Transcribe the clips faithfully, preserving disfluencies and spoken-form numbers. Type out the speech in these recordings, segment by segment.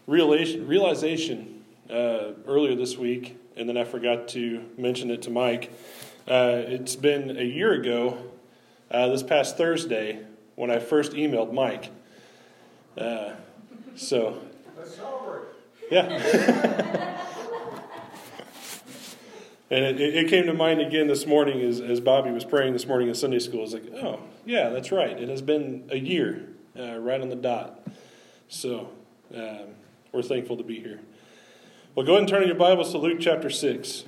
realization, realization uh, earlier this week, and then I forgot to mention it to Mike. Uh, it's been a year ago, uh, this past Thursday, when I first emailed Mike. Uh, so, let's celebrate. Yeah. And it, it came to mind again this morning as, as Bobby was praying this morning in Sunday school. It's like, oh, yeah, that's right. It has been a year, uh, right on the dot. So um, we're thankful to be here. Well, go ahead and turn in your Bibles to Luke chapter six.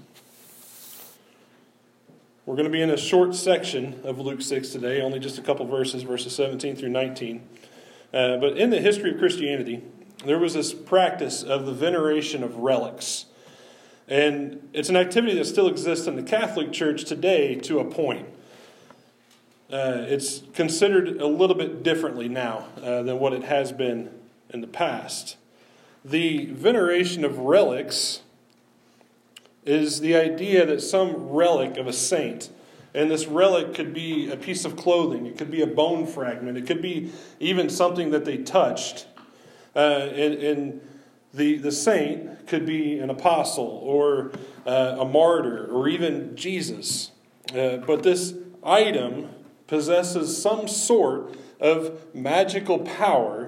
We're going to be in a short section of Luke six today, only just a couple verses, verses seventeen through nineteen. Uh, but in the history of Christianity, there was this practice of the veneration of relics. And it's an activity that still exists in the Catholic Church today to a point. Uh, it's considered a little bit differently now uh, than what it has been in the past. The veneration of relics is the idea that some relic of a saint, and this relic could be a piece of clothing, it could be a bone fragment, it could be even something that they touched, uh, and, and The the saint could be an apostle or uh, a martyr or even Jesus. Uh, but this item possesses some sort of magical power,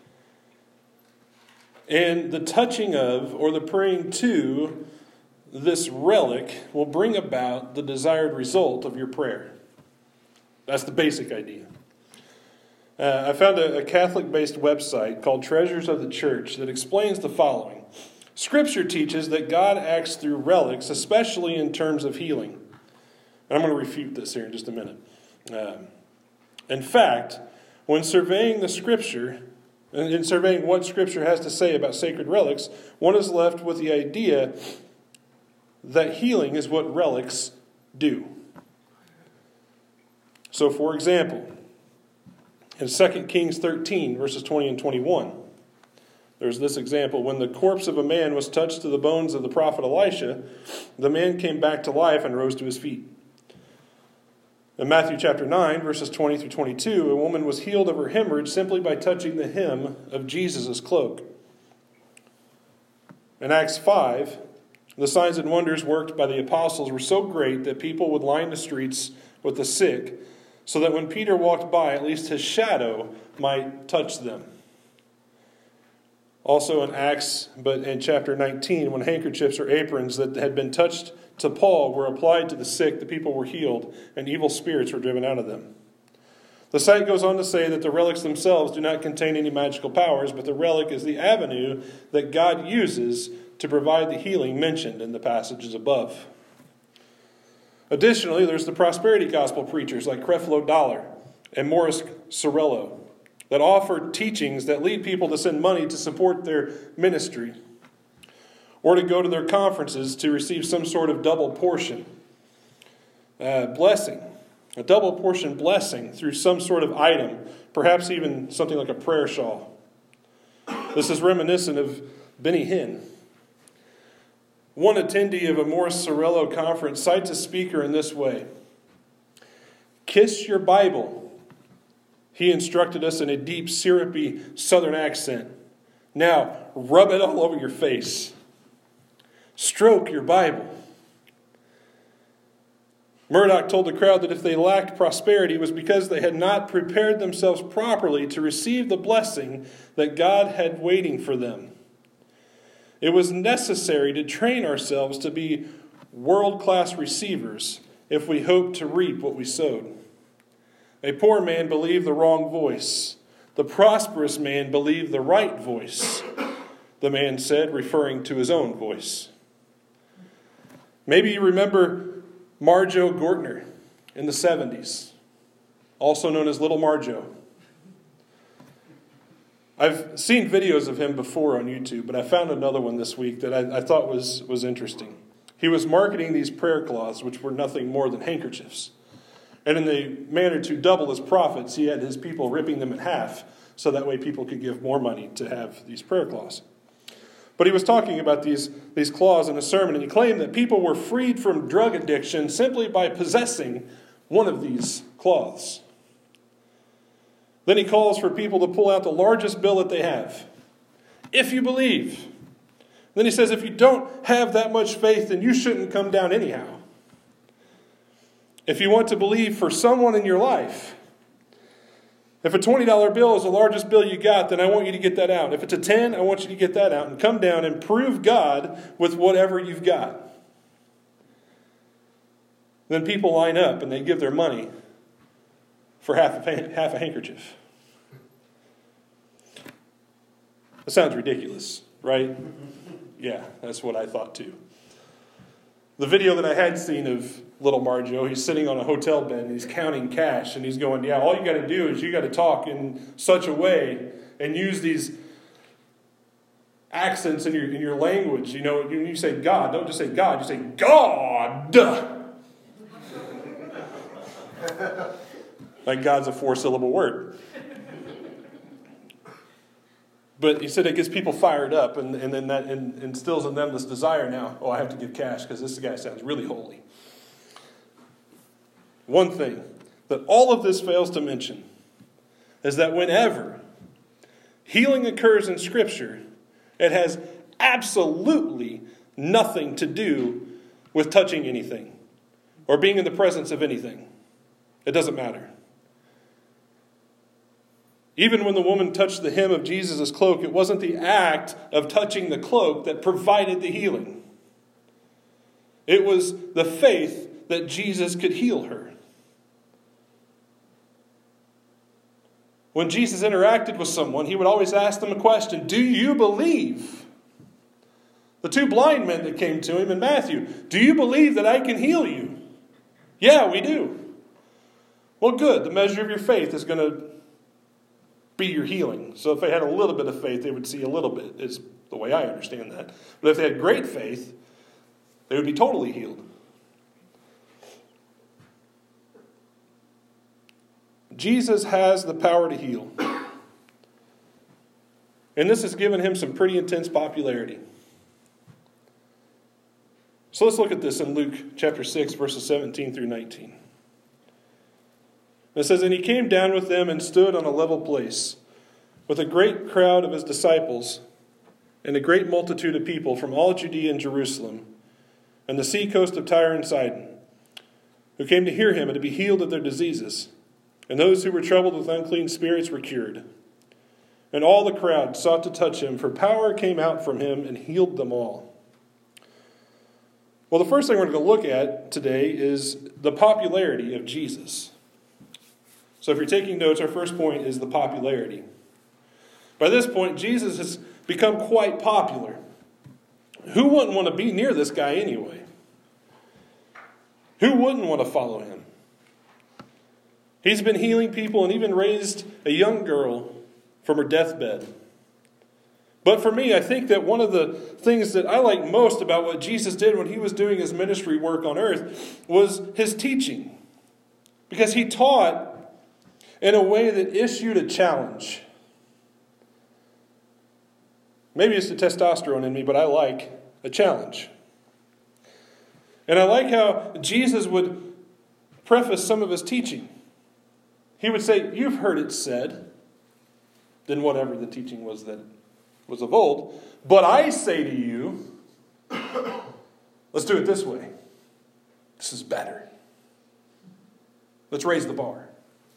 and the touching of or the praying to this relic will bring about the desired result of your prayer. That's the basic idea. Uh, I found a, a Catholic-based website called Treasures of the Church that explains the following. Scripture teaches that God acts through relics, especially in terms of healing. And I'm going to refute this here in just a minute. Um, in fact, when surveying the Scripture, and in surveying what Scripture has to say about sacred relics, one is left with the idea that healing is what relics do. So, for example, in Second Kings thirteen, verses twenty and twenty-one, there's this example. When the corpse of a man was touched to the bones of the prophet Elisha, the man came back to life and rose to his feet. In Matthew chapter nine, verses twenty through twenty-two, a woman was healed of her hemorrhage simply by touching the hem of Jesus' cloak. In Acts five, the signs and wonders worked by the apostles were so great that people would line the streets with the sick, so that when Peter walked by, at least his shadow might touch them. Also in Acts, but in chapter nineteen, when handkerchiefs or aprons that had been touched to Paul were applied to the sick, the people were healed, and evil spirits were driven out of them. The site goes on to say that the relics themselves do not contain any magical powers, but the relic is the avenue that God uses to provide the healing mentioned in the passages above. Additionally, there's the prosperity gospel preachers like Creflo Dollar and Morris Cerullo that offer teachings that lead people to send money to support their ministry or to go to their conferences to receive some sort of double portion uh, blessing, a double portion blessing through some sort of item, perhaps even something like a prayer shawl. This is reminiscent of Benny Hinn. One attendee of a Morris Cerullo conference cites a speaker in this way. Kiss your Bible. He instructed us in a deep, syrupy southern accent. Now, rub it all over your face. Stroke your Bible. Murdoch told the crowd that if they lacked prosperity, it was because they had not prepared themselves properly to receive the blessing that God had waiting for them. It was necessary to train ourselves to be world-class receivers if we hoped to reap what we sowed. A poor man believed the wrong voice. The prosperous man believed the right voice, the man said, referring to his own voice. Maybe you remember Marjo Gortner in the seventies, also known as Little Marjo. I've seen videos of him before on YouTube, but I found another one this week that I, I thought was, was interesting. He was marketing these prayer cloths, which were nothing more than handkerchiefs. And in the manner to double his profits, he had his people ripping them in half, so that way people could give more money to have these prayer cloths. But he was talking about these, these cloths in a sermon, and he claimed that people were freed from drug addiction simply by possessing one of these cloths. Then he calls for people to pull out the largest bill that they have if you believe. Then he says, if you don't have that much faith, then you shouldn't come down anyhow. If you want to believe for someone in your life, if a twenty dollar bill is the largest bill you got, then I want you to get that out. If it's a ten, I want you to get that out and come down and prove God with whatever you've got. Then people line up and they give their money for half a, half a handkerchief. That sounds ridiculous, right? Yeah, that's what I thought too. The video that I had seen of little Marjo, he's sitting on a hotel bed and he's counting cash and he's going, yeah, all you got to do is you got to talk in such a way and use these accents in your in your language. You know, when you say God, don't just say God, you say God. Like God's a four-syllable word. But he said it gets people fired up, and, and then that instills in them this desire now, oh, I have to give cash because this guy sounds really holy. One thing that all of this fails to mention is that whenever healing occurs in Scripture, it has absolutely nothing to do with touching anything or being in the presence of anything. It doesn't matter. Even when the woman touched the hem of Jesus' cloak, it wasn't the act of touching the cloak that provided the healing. It was the faith that Jesus could heal her. When Jesus interacted with someone, he would always ask them a question, do you believe? The two blind men that came to him in Matthew, do you believe that I can heal you? Yeah, we do. Well, good. The measure of your faith is going to be your healing. So if they had a little bit of faith, they would see a little bit, is the way I understand that. But if they had great faith, they would be totally healed. Jesus has the power to heal. And this has given him some pretty intense popularity. So let's look at this in Luke chapter six, verses seventeen through nineteen. It says, and he came down with them and stood on a level place with a great crowd of his disciples and a great multitude of people from all Judea and Jerusalem and the sea coast of Tyre and Sidon, who came to hear him and to be healed of their diseases. And those who were troubled with unclean spirits were cured. And all the crowd sought to touch him, for power came out from him and healed them all. Well, the first thing we're going to look at today is the popularity of Jesus. So if you're taking notes, our first point is the popularity. By this point, Jesus has become quite popular. Who wouldn't want to be near this guy anyway? Who wouldn't want to follow him? He's been healing people and even raised a young girl from her deathbed. But for me, I think that one of the things that I like most about what Jesus did when he was doing his ministry work on earth was his teaching. Because he taught in a way that issued a challenge. Maybe it's the testosterone in me, but I like a challenge. And I like how Jesus would preface some of his teaching. He would say, you've heard it said, then whatever the teaching was that was of old, but I say to you, let's do it this way. This is better. Let's raise the bar.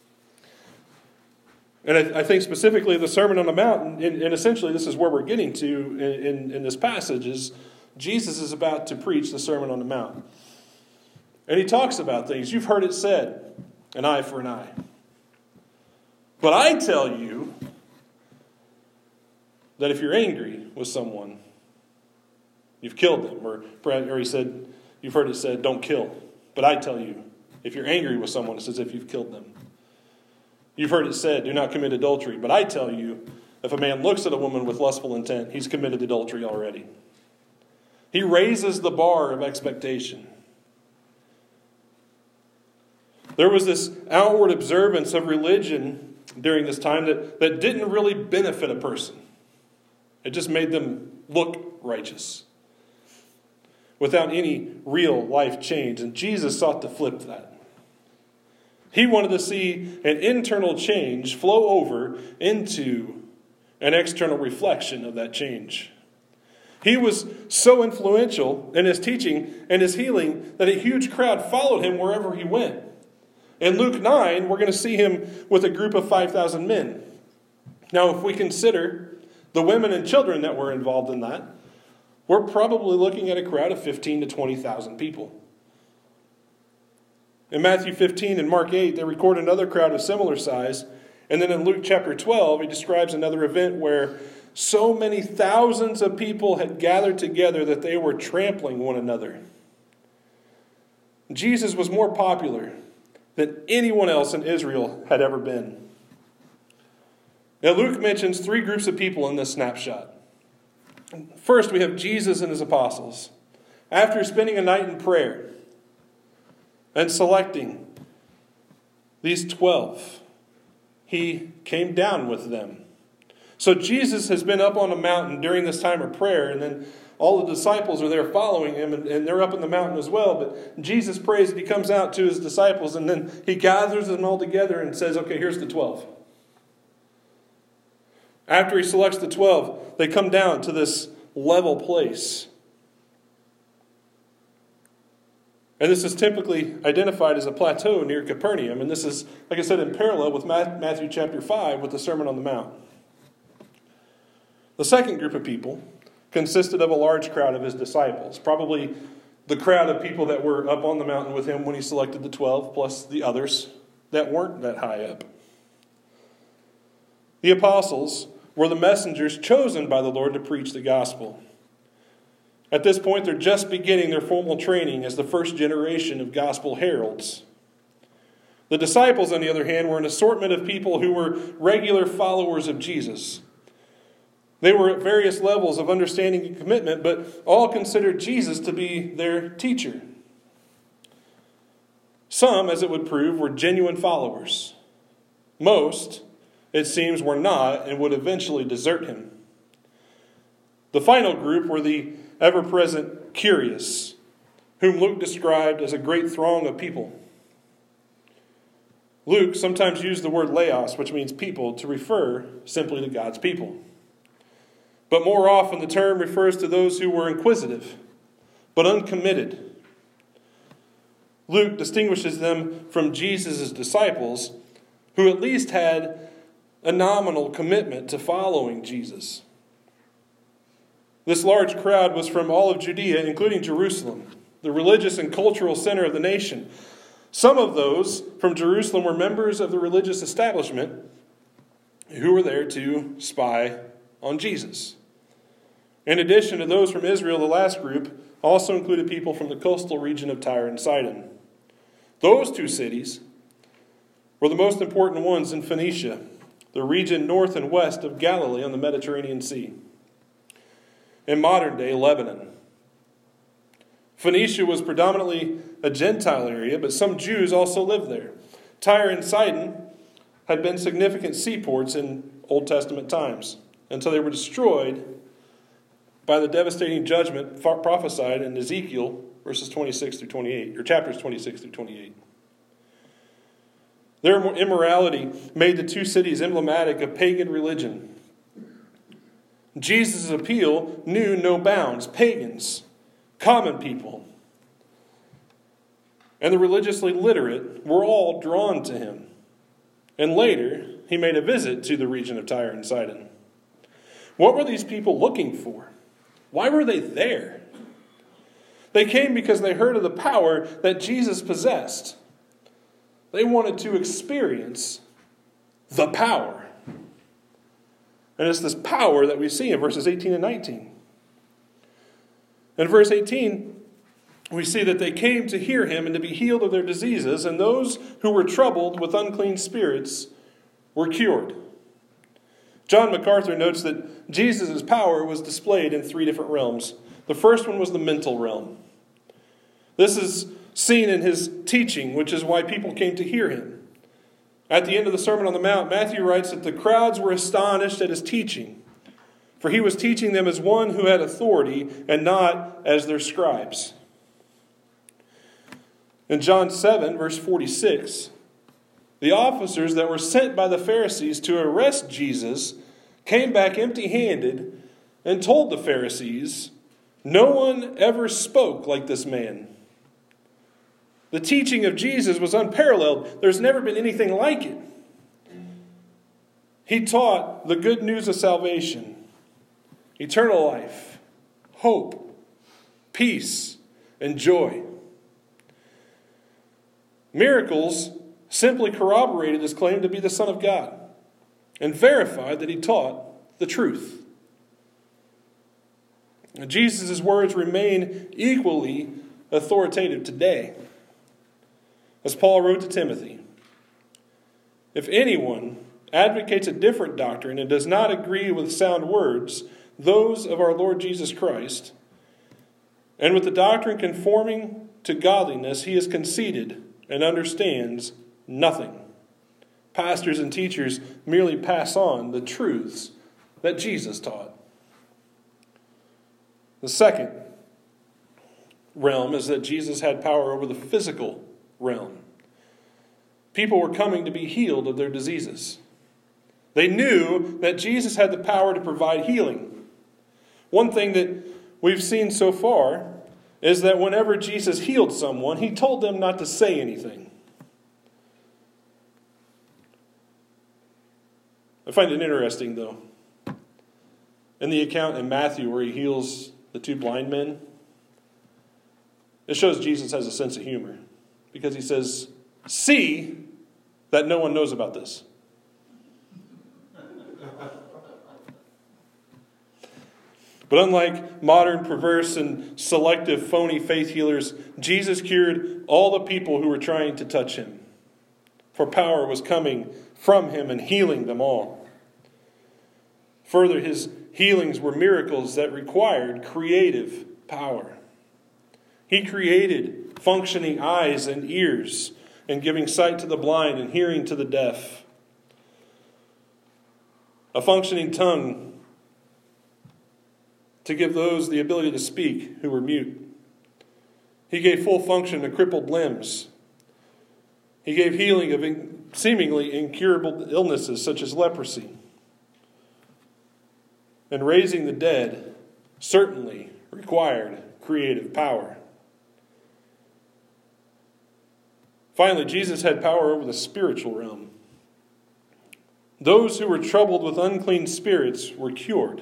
And I, I think specifically the Sermon on the Mount, and, and essentially this is where we're getting to in, in, in this passage, is Jesus is about to preach the Sermon on the Mount. And he talks about things. You've heard it said, an eye for an eye. But I tell you that if you're angry with someone, you've killed them. Or, or he said, you've heard it said, don't kill. But I tell you, if you're angry with someone, it's as if you've killed them. You've heard it said, do not commit adultery. But I tell you, if a man looks at a woman with lustful intent, he's committed adultery already. He raises the bar of expectation. There was this outward observance of religion during this time that, that didn't really benefit a person. It just made them look righteous without any real life change. And Jesus sought to flip that. He wanted to see an internal change flow over into an external reflection of that change. He was so influential in his teaching and his healing that a huge crowd followed him wherever he went. In Luke nine, we're going to see him with a group of five thousand men. Now, if we consider the women and children that were involved in that, we're probably looking at a crowd of fifteen to twenty thousand people. In Matthew fifteen and Mark eight, they record another crowd of similar size. And then in Luke chapter twelve, he describes another event where so many thousands of people had gathered together that they were trampling one another. Jesus was more popular than anyone else in Israel had ever been. Now, Luke mentions three groups of people in this snapshot. First, we have Jesus and his apostles. After spending a night in prayer and selecting these twelve, he came down with them. So Jesus has been up on a mountain during this time of prayer, and then all the disciples are there following him, and, and they're up in the mountain as well. But Jesus prays, and he comes out to his disciples, and then he gathers them all together and says, okay, here's the twelve. After he selects the twelve, they come down to this level place. And this is typically identified as a plateau near Capernaum. And this is, like I said, in parallel with Matthew chapter five with the Sermon on the Mount. The second group of people consisted of a large crowd of his disciples. Probably the crowd of people that were up on the mountain with him when he selected the twelve, plus the others that weren't that high up. The apostles were the messengers chosen by the Lord to preach the gospel. At this point, they're just beginning their formal training as the first generation of gospel heralds. The disciples, on the other hand, were an assortment of people who were regular followers of Jesus. They were at various levels of understanding and commitment, but all considered Jesus to be their teacher. Some, as it would prove, were genuine followers. Most, it seems, were not and would eventually desert him. The final group were the ever-present curious, whom Luke described as a great throng of people. Luke sometimes used the word laos, which means people, to refer simply to God's people. But more often the term refers to those who were inquisitive, but uncommitted. Luke distinguishes them from Jesus' disciples, who at least had a nominal commitment to following Jesus. This large crowd was from all of Judea, including Jerusalem, the religious and cultural center of the nation. Some of those from Jerusalem were members of the religious establishment who were there to spy on Jesus. In addition to those from Israel, the last group also included people from the coastal region of Tyre and Sidon. Those two cities were the most important ones in Phoenicia, the region north and west of Galilee on the Mediterranean Sea. In modern-day Lebanon. Phoenicia was predominantly a Gentile area, but some Jews also lived there. Tyre and Sidon had been significant seaports in Old Testament times, until they were destroyed by the devastating judgment prophesied in Ezekiel verses twenty-six through twenty-eight, or chapters twenty-six through twenty-eight. Their immorality made the two cities emblematic of pagan religion. Jesus' appeal knew no bounds. Pagans, common people, and the religiously literate were all drawn to him. And later, he made a visit to the region of Tyre and Sidon. What were these people looking for? Why were they there? They came because they heard of the power that Jesus possessed. They wanted to experience the power. And it's this power that we see in verses eighteen and nineteen. In verse eighteen, we see that they came to hear him and to be healed of their diseases, and those who were troubled with unclean spirits were cured. John MacArthur notes that Jesus' power was displayed in three different realms. The first one was the mental realm. This is seen in his teaching, which is why people came to hear him. At the end of the Sermon on the Mount, Matthew writes that the crowds were astonished at his teaching, for he was teaching them as one who had authority and not as their scribes. In John seven, verse forty-six, the officers that were sent by the Pharisees to arrest Jesus came back empty-handed and told the Pharisees, "No one ever spoke like this man." The teaching of Jesus was unparalleled. There's never been anything like it. He taught the good news of salvation, eternal life, hope, peace, and joy. Miracles simply corroborated his claim to be the Son of God and verified that he taught the truth. Jesus' words remain equally authoritative today. As Paul wrote to Timothy, "If anyone advocates a different doctrine and does not agree with sound words, those of our Lord Jesus Christ, and with the doctrine conforming to godliness, he is conceited and understands nothing." Pastors and teachers merely pass on the truths that Jesus taught. The second realm is that Jesus had power over the physical realm. People were coming to be healed of their diseases. They knew that Jesus had the power to provide healing. One thing that we've seen so far is that whenever Jesus healed someone, he told them not to say anything. I find it interesting, though. In the account in Matthew where he heals the two blind men, it shows Jesus has a sense of humor. Because he says, "See that no one knows about this." But unlike modern perverse and selective phony faith healers, Jesus cured all the people who were trying to touch him. For power was coming from him and healing them all. Further, his healings were miracles that required creative power. He created functioning eyes and ears, and giving sight to the blind and hearing to the deaf. A functioning tongue to give those the ability to speak who were mute. He gave full function to crippled limbs. He gave healing of in, seemingly incurable illnesses such as leprosy. And raising the dead certainly required creative power. Finally, Jesus had power over the spiritual realm. Those who were troubled with unclean spirits were cured.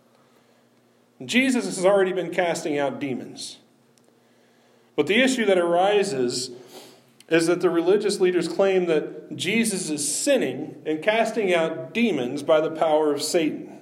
Jesus has already been casting out demons. But the issue that arises is that the religious leaders claim that Jesus is sinning and casting out demons by the power of Satan.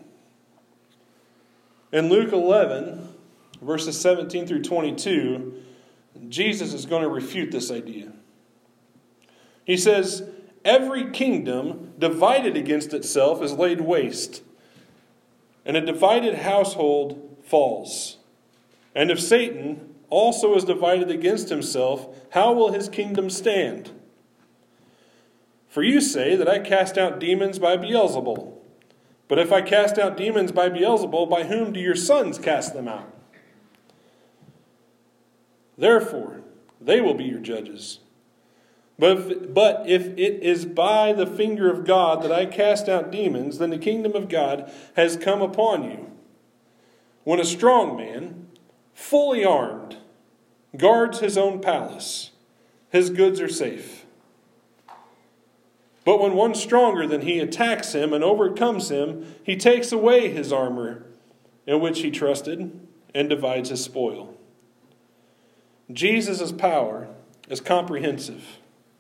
In Luke eleven, verses seventeen through twenty-two, Jesus is going to refute this idea. He says, "Every kingdom divided against itself is laid waste, and a divided household falls. And if Satan also is divided against himself, how will his kingdom stand? For you say that I cast out demons by Beelzebul. But if I cast out demons by Beelzebul, by whom do your sons cast them out? Therefore, they will be your judges. But if, but if it is by the finger of God that I cast out demons, then the kingdom of God has come upon you. When a strong man, fully armed, guards his own palace, his goods are safe. But when one stronger than he attacks him and overcomes him, he takes away his armor in which he trusted and divides his spoil." Jesus' power is comprehensive.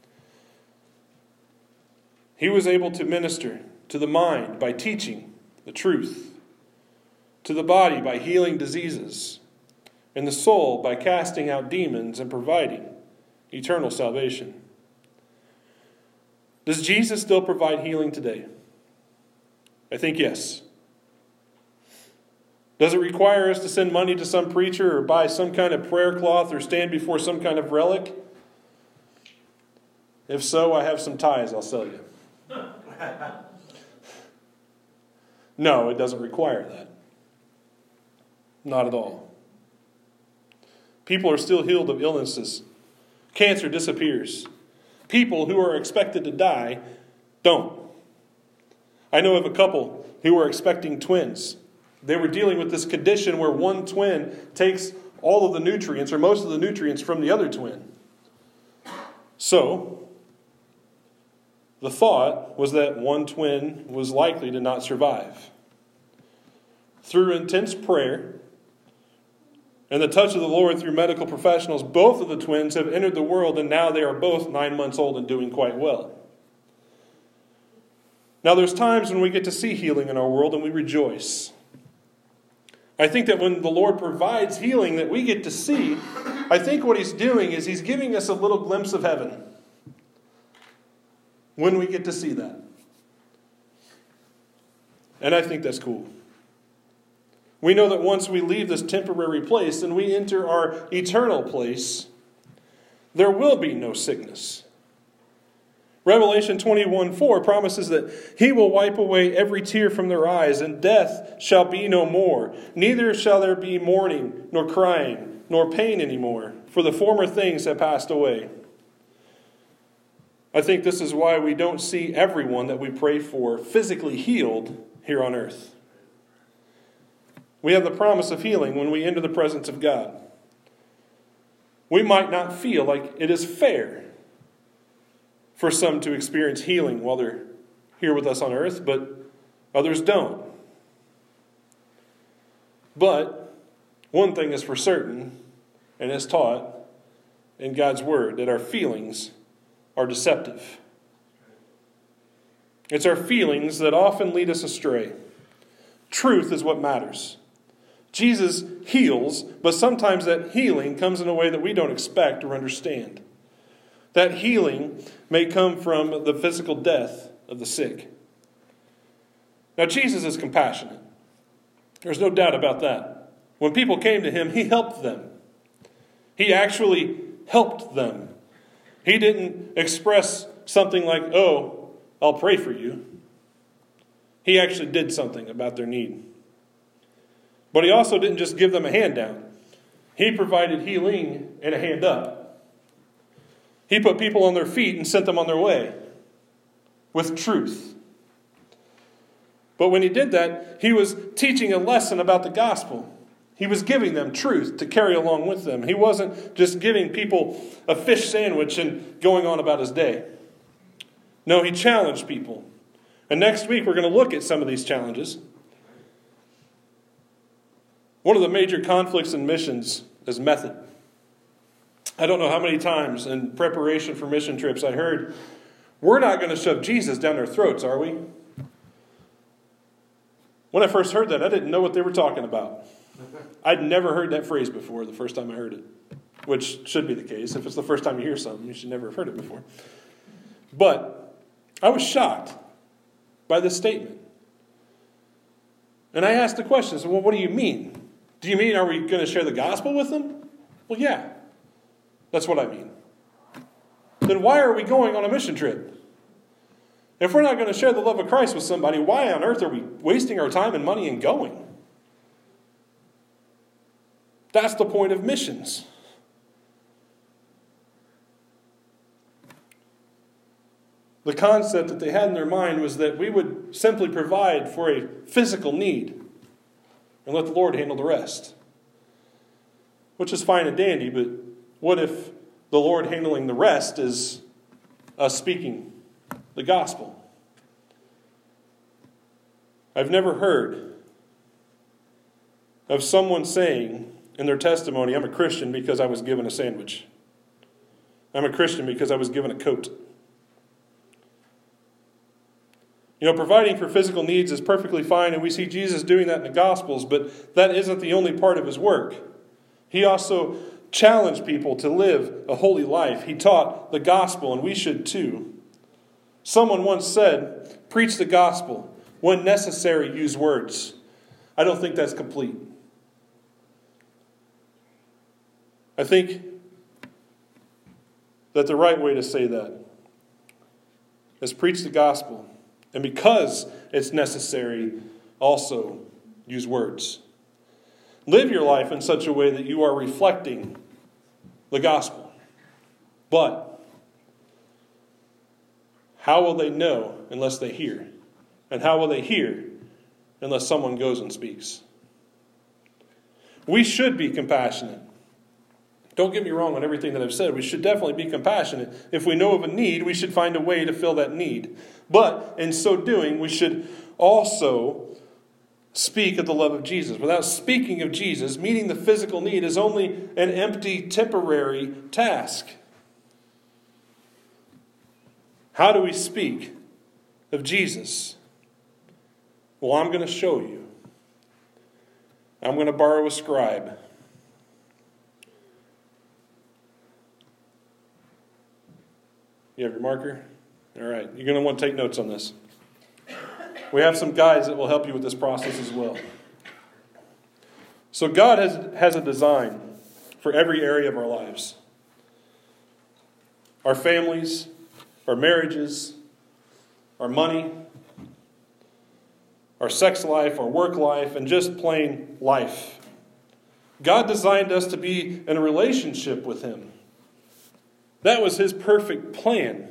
He was able to minister to the mind by teaching the truth, to the body by healing diseases, and the soul by casting out demons and providing eternal salvation. Does Jesus still provide healing today? I think yes. Does it require us to send money to some preacher or buy some kind of prayer cloth or stand before some kind of relic? If so, I have some ties I'll sell you. No, it doesn't require that. Not at all. People are still healed of illnesses. Cancer disappears. People who are expected to die don't. I know of a couple who were expecting twins. They were dealing with this condition where one twin takes all of the nutrients, or most of the nutrients, from the other twin. So, the thought was that one twin was likely to not survive. Through intense prayer and the touch of the Lord through medical professionals, both of the twins have entered the world, and now they are both nine months old and doing quite well. Now, there's times when we get to see healing in our world and we rejoice. I think that when the Lord provides healing that we get to see, I think what He's doing is He's giving us a little glimpse of heaven when we get to see that. And I think that's cool. We know that once we leave this temporary place and we enter our eternal place, there will be no sickness. Revelation twenty-one four promises that He will wipe away every tear from their eyes, and death shall be no more. Neither shall there be mourning, nor crying, nor pain anymore, for the former things have passed away. I think this is why we don't see everyone that we pray for physically healed here on earth. We have the promise of healing when we enter the presence of God. We might not feel like it is fair for some to experience healing while they're here with us on earth, but others don't. But one thing is for certain, and is taught in God's Word, that our feelings are deceptive. It's our feelings that often lead us astray. Truth is what matters. Jesus heals, but sometimes that healing comes in a way that we don't expect or understand. That healing may come from the physical death of the sick. Now, Jesus is compassionate. There's no doubt about that. When people came to Him, He helped them. He actually helped them. He didn't express something like, oh, I'll pray for you. He actually did something about their need. But He also didn't just give them a hand down. He provided healing and a hand up. He put people on their feet and sent them on their way with truth. But when He did that, He was teaching a lesson about the gospel. He was giving them truth to carry along with them. He wasn't just giving people a fish sandwich and going on about His day. No, He challenged people. And next week we're going to look at some of these challenges. One of the major conflicts in missions is method. I don't know how many times in preparation for mission trips I heard, we're not going to shove Jesus down their throats, are we? When I first heard that, I didn't know what they were talking about. I'd never heard that phrase before the first time I heard it, which should be the case. If it's the first time you hear something, you should never have heard it before. But I was shocked by this statement. And I asked the question, so, well, what do you mean? Do you mean, are we going to share the gospel with them? Well, yeah. That's what I mean. Then why are we going on a mission trip? If we're not going to share the love of Christ with somebody, why on earth are we wasting our time and money and going? That's the point of missions. The concept that they had in their mind was that we would simply provide for a physical need and let the Lord handle the rest. Which is fine and dandy, but what if the Lord handling the rest is us speaking the gospel? I've never heard of someone saying in their testimony, I'm a Christian because I was given a sandwich. I'm a Christian because I was given a coat. You know, providing for physical needs is perfectly fine, and we see Jesus doing that in the Gospels, but that isn't the only part of His work. He also challenged people to live a holy life. He taught the gospel, and we should too. Someone once said, preach the gospel. When necessary, use words. I don't think that's complete. I think that the right way to say that is preach the gospel. And because it's necessary, also use words. Live your life in such a way that you are reflecting the gospel. But how will they know unless they hear? And how will they hear unless someone goes and speaks. We should be compassionate. Don't get me wrong on everything that I've said. We should definitely be compassionate. If we know of a need, we should find a way to fill that need. But in so doing, we should also speak of the love of Jesus. Without speaking of Jesus, meeting the physical need is only an empty, temporary task. How do we speak of Jesus? Well, I'm going to show you. I'm going to borrow a scribe. You have your marker? All right. You're going to want to take notes on this. We have some guides that will help you with this process as well. So God has, has a design for every area of our lives. Our families, our marriages, our money, our sex life, our work life, and just plain life. God designed us to be in a relationship with Him. That was His perfect plan.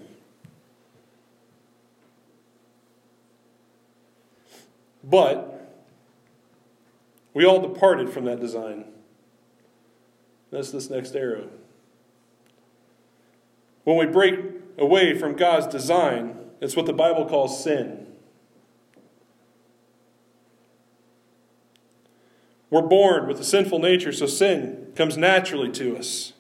But we all departed from that design. That's this next arrow. When we break away from God's design, it's what the Bible calls sin. We're born with a sinful nature, so sin comes naturally to us.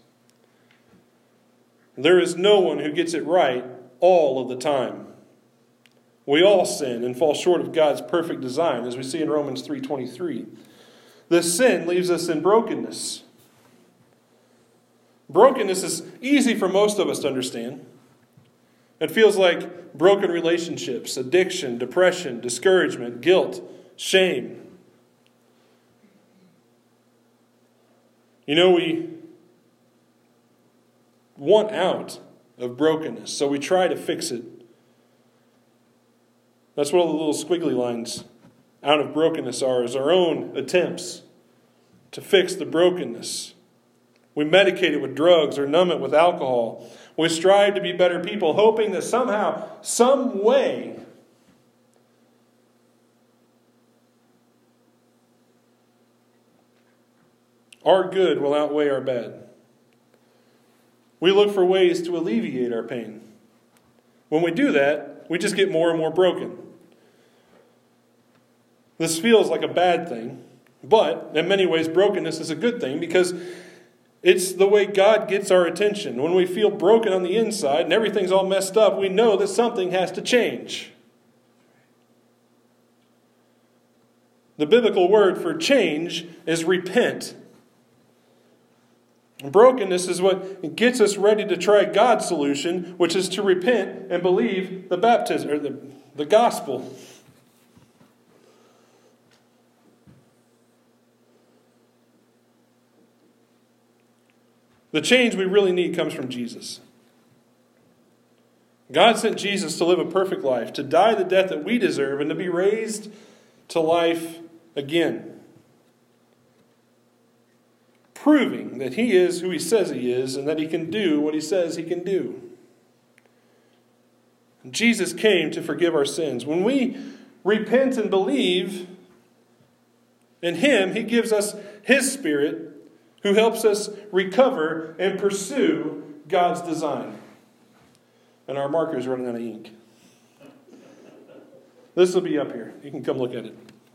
There is no one who gets it right all of the time. We all sin and fall short of God's perfect design, as we see in Romans three twenty-three. This sin leaves us in brokenness. Brokenness is easy for most of us to understand. It feels like broken relationships, addiction, depression, discouragement, guilt, shame. You know, we want out of brokenness, so we try to fix it. That's what all the little squiggly lines out of brokenness are, is our own attempts to fix the brokenness. We medicate it with drugs or numb it with alcohol. We strive to be better people, hoping that somehow, some way, our good will outweigh our bad. We look for ways to alleviate our pain. When we do that, we just get more and more broken. This feels like a bad thing, but in many ways, brokenness is a good thing because it's the way God gets our attention. When we feel broken on the inside and everything's all messed up, we know that something has to change. The biblical word for change is repent. Brokenness is what gets us ready to try God's solution, which is to repent and believe the baptism or the, the gospel. The change we really need comes from Jesus. God sent Jesus to live a perfect life, to die the death that we deserve, and to be raised to life again. Proving that He is who He says He is and that He can do what He says He can do. Jesus came to forgive our sins. When we repent and believe in Him, He gives us His Spirit who helps us recover and pursue God's design. And our marker is running out of ink. This will be up here. You can come look at it.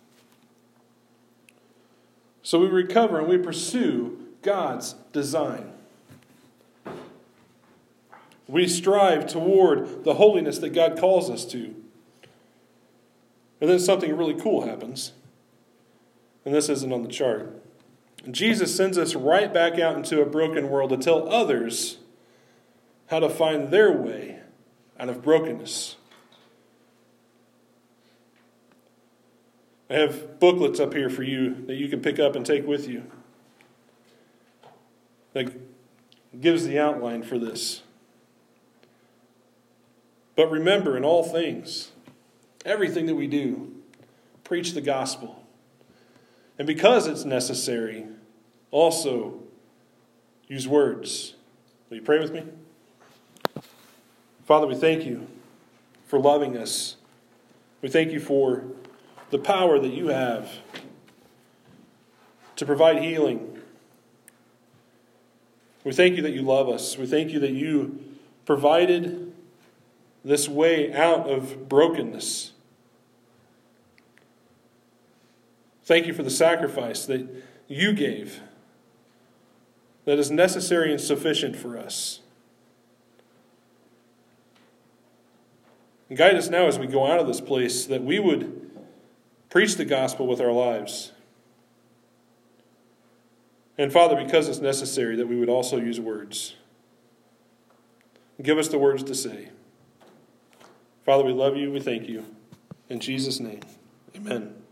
So we recover and we pursue God's design. We strive toward the holiness that God calls us to. And then something really cool happens. And this isn't on the chart. Jesus sends us right back out into a broken world to tell others how to find their way out of brokenness. I have booklets up here for you that you can pick up and take with you. That gives the outline for this. But remember, in all things, everything that we do, preach the gospel. And because it's necessary, also use words. Will you pray with me? Father, we thank you for loving us. We thank you for the power that you have to provide healing. We thank you that you love us. We thank you that you provided this way out of brokenness. Thank you for the sacrifice that you gave that is necessary and sufficient for us. And guide us now as we go out of this place, that we would preach the gospel with our lives. And Father, because it's necessary, that we would also use words. Give us the words to say. Father, we love you. We thank you. In Jesus' name, amen.